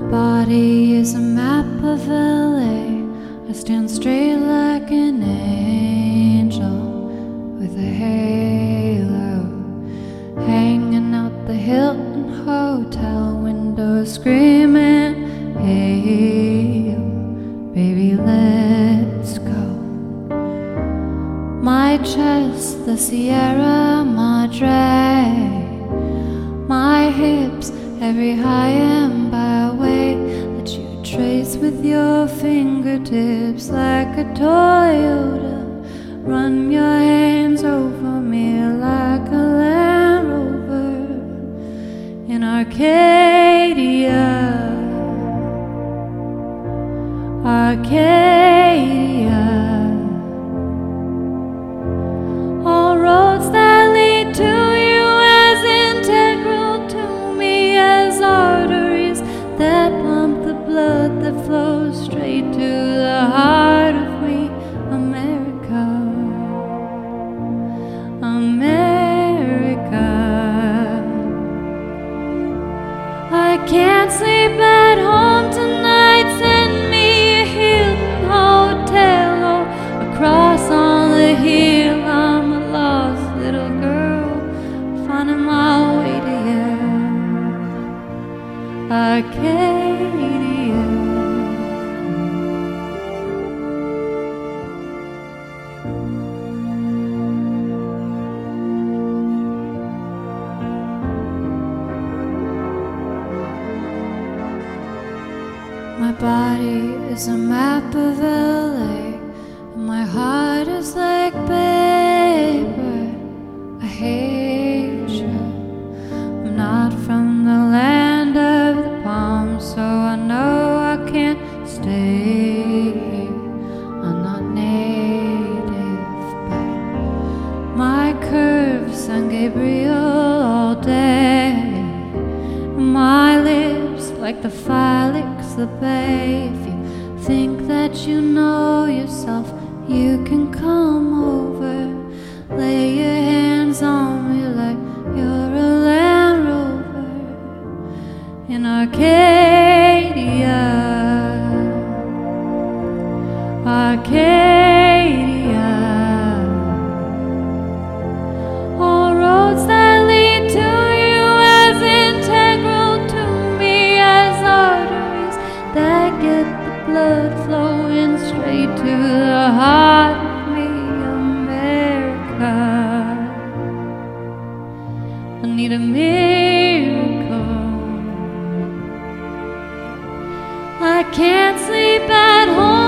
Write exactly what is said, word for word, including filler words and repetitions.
body is a map of L A. I stand straight like an angel with a halo, hanging out the Hilton Hotel window, screaming, hey, baby, let's go. My chest, the Sierra Madre, my hips, every high and byway that you trace with your fingertips like a Toyota. Run your hands over me like a Land Rover in Arcadia, Arcadia. All roads that lead to you as integral to me as arteries that pump the blood that flows straight to the heart of me, America, America. I can't sleep at home tonight, send me a Hilton hotel or across on the hill. I'm a lost little girl finding my way to you, Arcadia. My body is a map of L A, and my heart is like paper. I hate you. I'm not from the land of the palms, so I know I can't stay here. I'm not native, but my curves, San Gabriel all day, and my lips like the Felix the Bay. If you think that you know yourself, you can come over, lay your hands on me like you're a Land Rover in Arcadia, Arcadia. All roads that lead to you as integral to me as arteries that get the blood flowing straight to the heart of me, America. I need a miracle. I can't sleep at home